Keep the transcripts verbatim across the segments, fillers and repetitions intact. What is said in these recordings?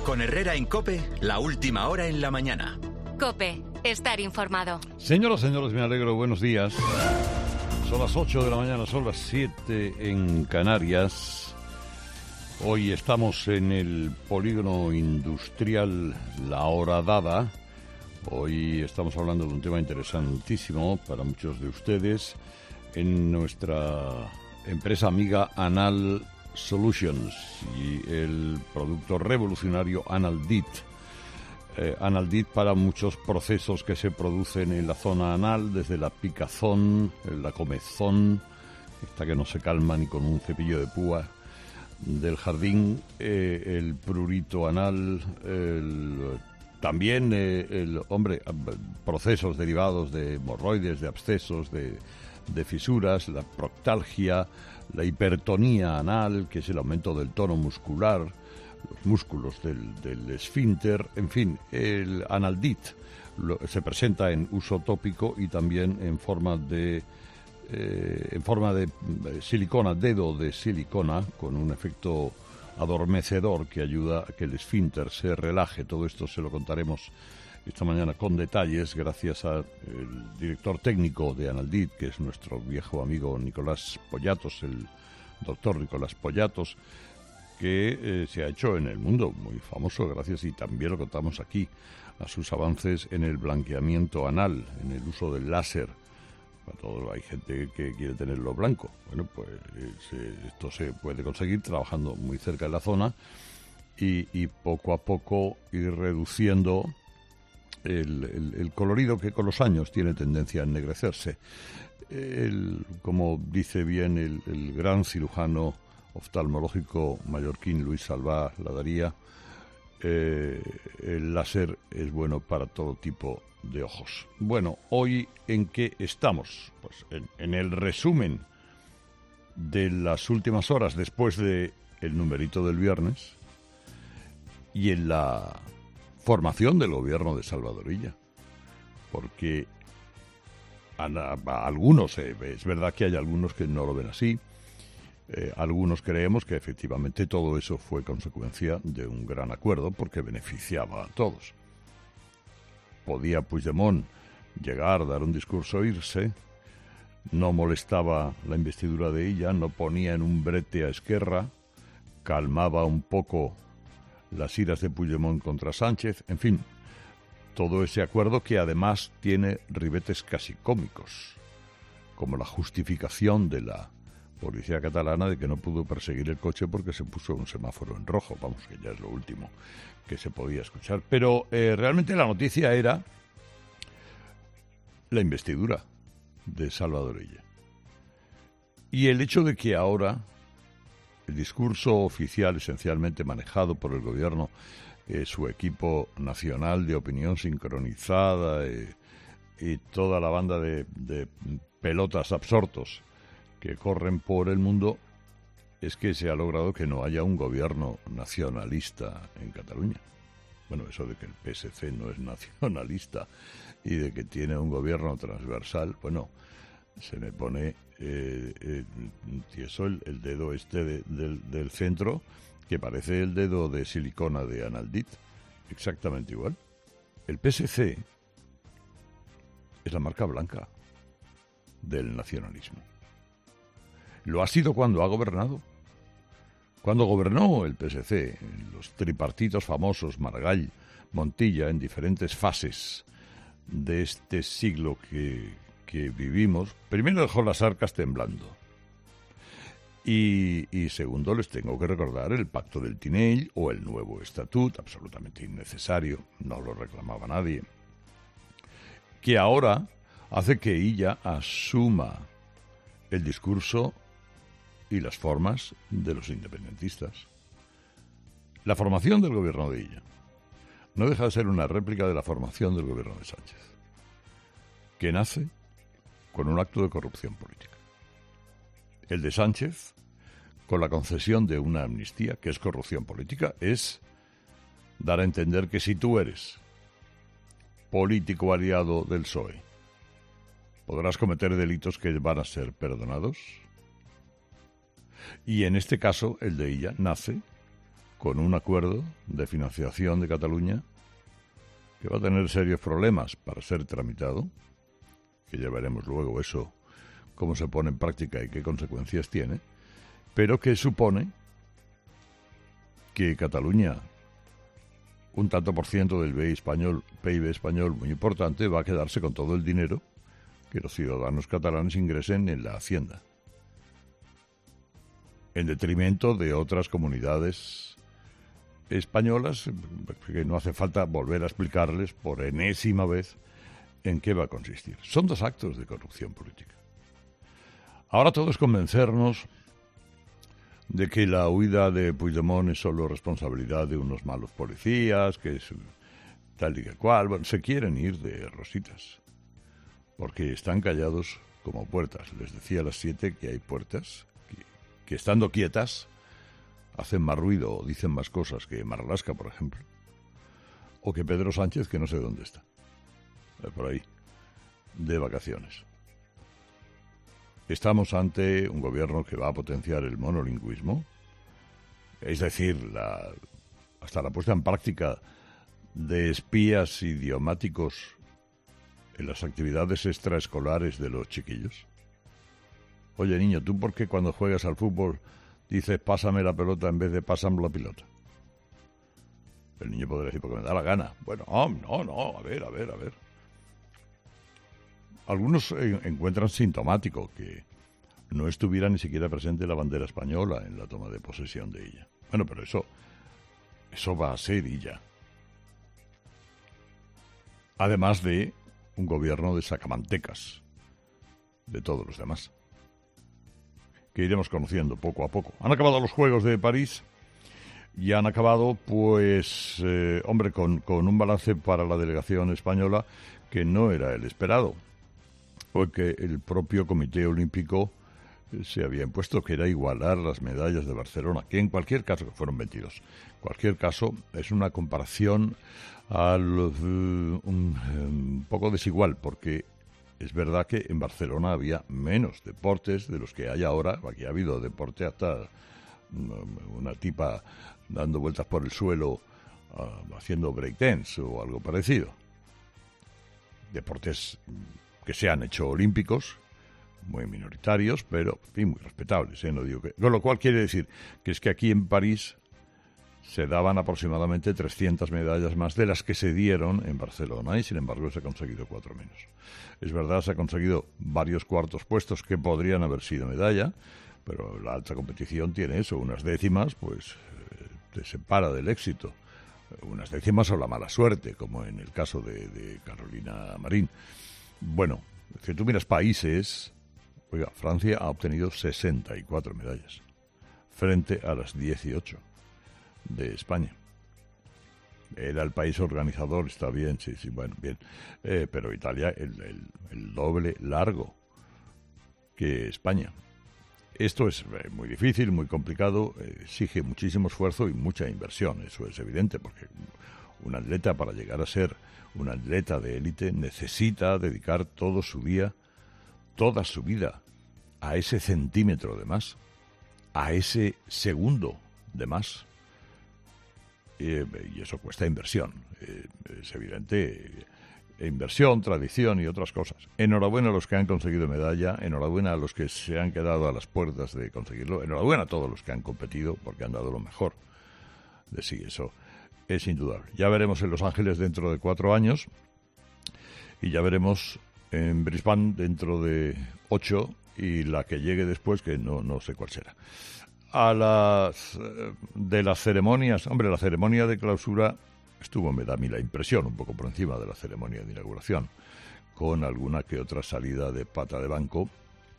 Con Herrera en COPE, la última hora en la mañana. COPE, estar informado. Señoras, señores, me alegro, buenos días. Son las ocho de la mañana, son las siete en Canarias. Hoy estamos en el polígono industrial La Horadada. Hoy estamos hablando de un tema interesantísimo para muchos de ustedes en nuestra empresa amiga Anal Solutions y el producto revolucionario Analdit. Eh, Analdit para muchos procesos que se producen en la zona anal, desde la picazón, la comezón, esta que no se calma ni con un cepillo de púa del jardín, eh, el prurito anal, el, también eh, el hombre procesos derivados de hemorroides, de abscesos, de, de fisuras, la proctalgia, la hipertonía anal, que es el aumento del tono muscular, los músculos del, del esfínter, en fin, el Analdit lo, se presenta en uso tópico y también en forma de eh, en forma de silicona, dedo de silicona, con un efecto adormecedor que ayuda a que el esfínter se relaje. Todo esto se lo contaremos esta mañana con detalles, gracias al director técnico de Analdit, que es nuestro viejo amigo Nicolás Pollatos, el doctor Nicolás Pollatos, que eh, se ha hecho en el mundo muy famoso, gracias, y también lo contamos aquí, a sus avances en el blanqueamiento anal, en el uso del láser. Para todo, hay gente que quiere tenerlo blanco. Bueno, pues eh, se, esto se puede conseguir trabajando muy cerca de la zona y, y poco a poco ir reduciendo El, el, el colorido que con los años tiene tendencia a ennegrecerse. El, como dice bien el, el gran cirujano oftalmológico mallorquín Luis Salvá Ladaría, eh, el láser es bueno para todo tipo de ojos. Bueno, hoy ¿en qué estamos? Pues en, en el resumen de las últimas horas después de el numerito del viernes y en la formación del gobierno de Salvador Illa, porque a, a algunos, eh, es verdad que hay algunos que no lo ven así, eh, algunos creemos que efectivamente todo eso fue consecuencia de un gran acuerdo porque beneficiaba a todos. Podía Puigdemont llegar, dar un discurso, irse, no molestaba la investidura de Illa, no ponía en un brete a Esquerra, calmaba un poco las iras de Puigdemont contra Sánchez, en fin, todo ese acuerdo que además tiene ribetes casi cómicos, como la justificación de la policía catalana de que no pudo perseguir el coche porque se puso un semáforo en rojo, vamos, que ya es lo último que se podía escuchar. Pero eh, realmente la noticia era la investidura de Salvador Illa. Y el hecho de que ahora el discurso oficial, esencialmente manejado por el gobierno, eh, su equipo nacional de opinión sincronizada eh, y toda la banda de, de pelotas absortos que corren por el mundo, es que se ha logrado que no haya un gobierno nacionalista en Cataluña. Bueno, eso de que el P S C no es nacionalista y de que tiene un gobierno transversal, bueno, se me pone eh, eh, tieso el, el dedo este de, del, del centro, que parece el dedo de silicona de Analdit, exactamente igual. El P S C es la marca blanca del nacionalismo. Lo ha sido cuando ha gobernado. Cuando gobernó el P S C, los tripartitos famosos, Maragall, Montilla, en diferentes fases de este siglo que, que vivimos, primero dejó las arcas temblando. Y, y segundo, les tengo que recordar el Pacto del Tinell o el nuevo Estatut, absolutamente innecesario, no lo reclamaba nadie, que ahora hace que Illa asuma el discurso y las formas de los independentistas. La formación del gobierno de Illa no deja de ser una réplica de la formación del gobierno de Sánchez, que nace con un acto de corrupción política. El de Sánchez, con la concesión de una amnistía, que es corrupción política, es dar a entender que si tú eres político aliado del P S O E, podrás cometer delitos que van a ser perdonados. Y en este caso, el de Illa nace con un acuerdo de financiación de Cataluña que va a tener serios problemas para ser tramitado, que ya veremos luego eso, cómo se pone en práctica y qué consecuencias tiene, pero que supone que Cataluña, un tanto por ciento del P I B español, P I B español muy importante, va a quedarse con todo el dinero que los ciudadanos catalanes ingresen en la Hacienda, en detrimento de otras comunidades españolas, que no hace falta volver a explicarles por enésima vez en qué va a consistir. Son dos actos de corrupción política. Ahora todo es convencernos de que la huida de Puigdemont es solo responsabilidad de unos malos policías, que es tal y que cual. Bueno, se quieren ir de rositas, porque están callados como puertas. Les decía a las siete que hay puertas que, que estando quietas hacen más ruido o dicen más cosas que Marlaska, por ejemplo, o que Pedro Sánchez, que no sé dónde está, por ahí, de vacaciones. Estamos ante un gobierno que va a potenciar el monolingüismo, es decir, la, hasta la puesta en práctica de espías idiomáticos en las actividades extraescolares de los chiquillos. Oye, niño, ¿tú por qué cuando juegas al fútbol dices pásame la pelota en vez de pásame la pelota? El niño podría decir, porque me da la gana. Bueno, no, no, no, a ver, a ver, a ver. Algunos eh, encuentran sintomático que no estuviera ni siquiera presente la bandera española en la toma de posesión de ella. Bueno, pero eso, eso va a ser y ya. Además de un gobierno de sacamantecas de todos los demás, que iremos conociendo poco a poco. Han acabado los Juegos de París y han acabado, pues, eh, hombre, con, con un balance para la delegación española que no era el esperado, porque el propio Comité Olímpico se había impuesto, que era igualar las medallas de Barcelona, que en cualquier caso, que fueron veintidós, en cualquier caso es una comparación al, uh, un, un poco desigual, porque es verdad que en Barcelona había menos deportes de los que hay ahora. Aquí ha habido deporte hasta una tipa dando vueltas por el suelo uh, haciendo breakdance o algo parecido. Deportes que se han hecho olímpicos, muy minoritarios, pero en fin, muy respetables, ¿eh? No digo que... Con lo cual quiere decir que es que aquí en París se daban aproximadamente trescientas medallas más de las que se dieron en Barcelona y sin embargo se ha conseguido cuatro menos. Es verdad, se ha conseguido varios cuartos puestos que podrían haber sido medalla, pero la alta competición tiene eso, unas décimas, pues eh, te separa del éxito. Unas décimas o la mala suerte, como en el caso de, de Carolina Marín. Bueno, si tú miras países, oiga, Francia ha obtenido sesenta y cuatro medallas frente a las dieciocho de España. Era el país organizador, está bien, sí, sí, bueno, bien. Eh, pero Italia, el, el, el doble largo que España. Esto es eh, muy difícil, muy complicado, eh, exige muchísimo esfuerzo y mucha inversión, eso es evidente, porque un atleta, para llegar a ser un atleta de élite, necesita dedicar todo su día, toda su vida, a ese centímetro de más, a ese segundo de más. Eh, y eso cuesta inversión, eh, es evidente, eh, inversión, tradición y otras cosas. Enhorabuena a los que han conseguido medalla, enhorabuena a los que se han quedado a las puertas de conseguirlo, enhorabuena a todos los que han competido porque han dado lo mejor de sí, eso es indudable. Ya veremos en Los Ángeles dentro de cuatro años y ya veremos en Brisbane dentro de ocho y la que llegue después, que no, no sé cuál será. A las de las ceremonias, hombre, la ceremonia de clausura estuvo, me da a mí la impresión, un poco por encima de la ceremonia de inauguración, con alguna que otra salida de pata de banco,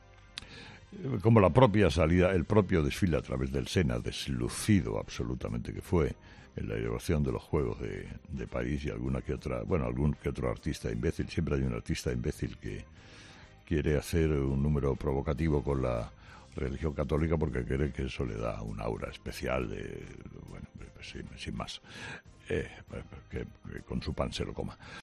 como la propia salida, el propio desfile a través del Sena, deslucido absolutamente que fue en la inauguración de los Juegos de, de París, y alguna que otra, bueno, algún que otro artista imbécil. Siempre hay un artista imbécil que quiere hacer un número provocativo con la religión católica porque cree que eso le da un aura especial de, bueno, sin, sin más, eh, que, que con su pan se lo coma.